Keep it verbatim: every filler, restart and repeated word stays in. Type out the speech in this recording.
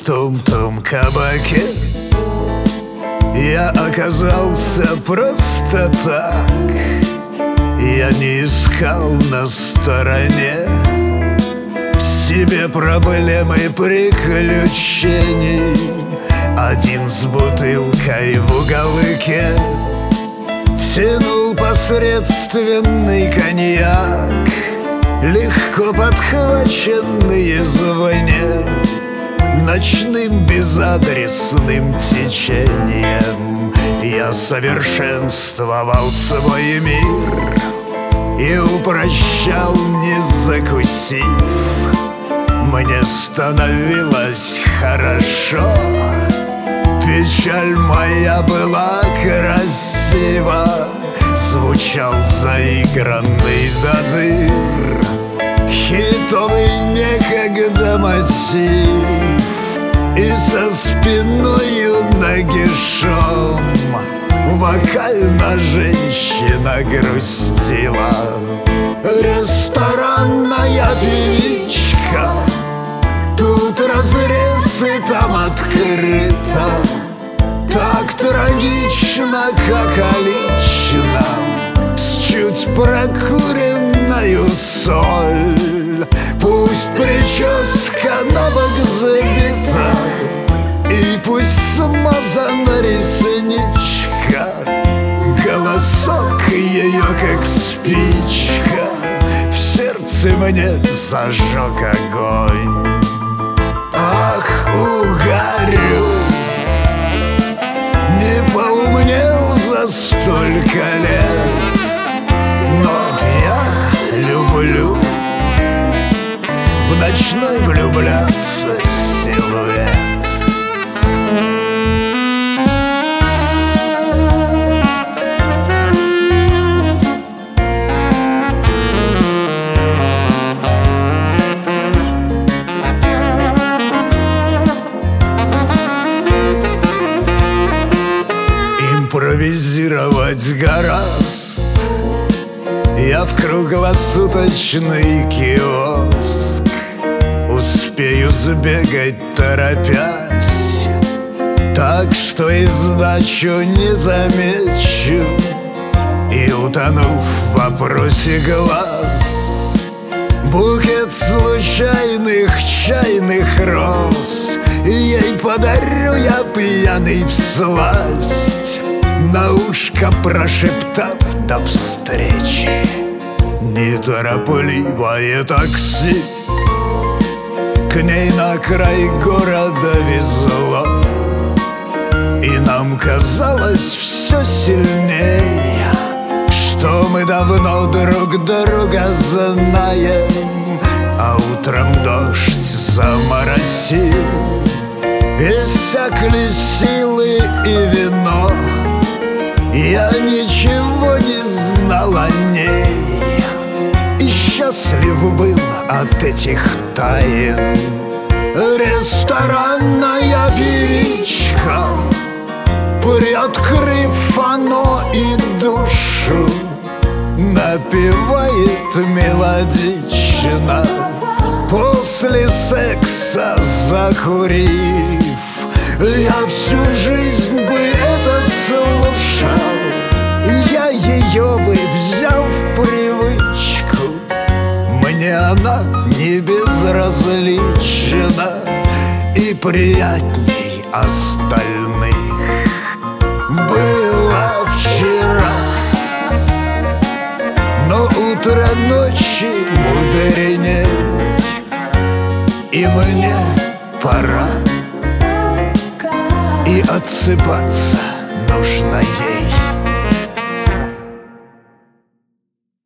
пустом-том кабаке я оказался просто так. Я не искал на стороне себе проблемы и приключений. Один с бутылкой в уголке тянул посредственный коньяк, легко подхваченный извне ночным безадресным течением. Я совершенствовал свой мир и упрощал, не закусив. Мне становилось хорошо, печаль моя была красива. Звучал заигранный до дыр хитовый некогда мотив, и со спиною нагишом вокально женщина грустила. Ресторанная певичка, тут разрез и там открыто. Так трагично, как о личном, с чуть прокуренною соль. Пусть прическа на бок забита, и пусть смазана ресничка, голосок ее, как спичка, в сердце мне зажег огонь. Ах, угорю, не поумнел за столько лет, но я люблю в ночной влюбляться силуэт. Импровизировать гораст я в круглосуточный киоск. Успею сбегать торопясь, так что и сдачу не замечу. И утонув в вопросе глаз, букет случайных чайных роз ей подарю я пьяный всласть, на ушко прошептав до встречи. Неторопливое такси к ней на край города везло, и нам казалось все сильнее, что мы давно друг друга знаем. А утром дождь заморосил, иссякли силы и вино. Я ничего не знал о ней и счастлив был от этих тайн. Ресторанная певичка, приоткрыв оно и душу, напевает мелодично, после секса закурив. Я всю жизнь бы это слушал, я ее бы взял в привычку. Мне она не безразлична и приятней остальных. Было вчера, но утро ночи мудреней, и мне пора, и отсыпаться нужно ей.